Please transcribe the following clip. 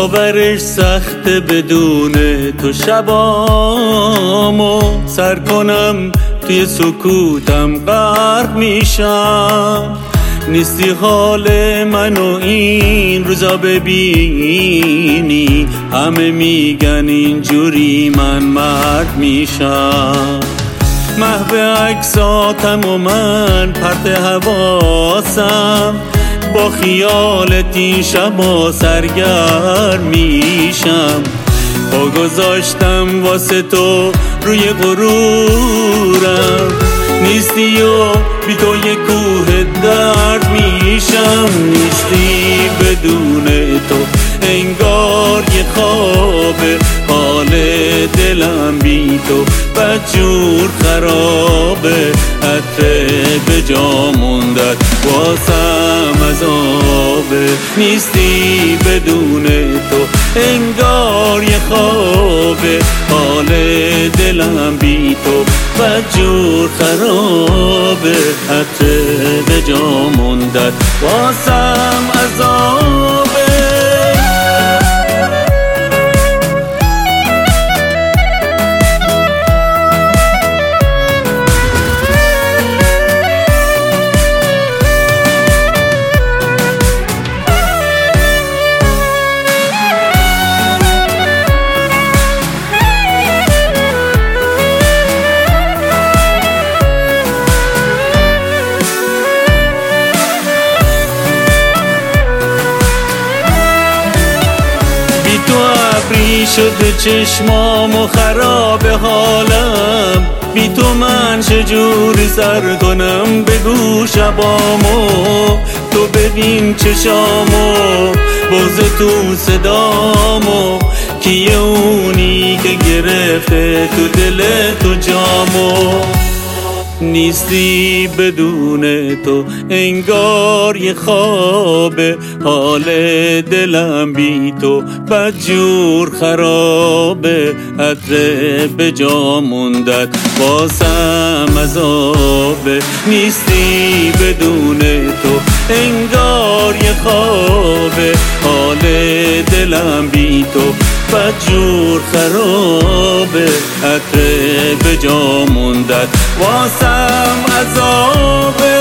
باورش سخته بدون تو شبامو سر کنم توی سکوتم غرق میشم. نیستی حال منو این روزا ببینی، همه میگن اینجوری من مرد میشم. محو عکساتم و من پرت حواسم، با خیالت این شبا سرگرم میشم. پا گذاشتم واسه تو روی غرورم، نیستی و بی تو یه کوه درد میشم. نیستی بدون تو انگار یه خوابه، حال دلم بی تو بدجور خرابه. عطر به جا موندت واسم عذابه. نیستی بدون تو انگار یه خوابه، حال دلم بی تو بدجور خرابه. عطر به جا موندت واسم عذابه. شده چشمام و خراب حالم، بی تو من چجوری سر کنم بگو شبامو. تو ببین چشامو باز تو صدامو، کیه اونی که گرفته تو دل تو جامو. نیستی بدون تو انگار یه خوابه، حال دلم بی تو بدجور خرابه. عطر به جا موندت واسم عذابه. نیستی بدون تو انگار یه خوابه، حال دلم بی تو بدجور خرابه. عطر به جا موندت واسم عذابه.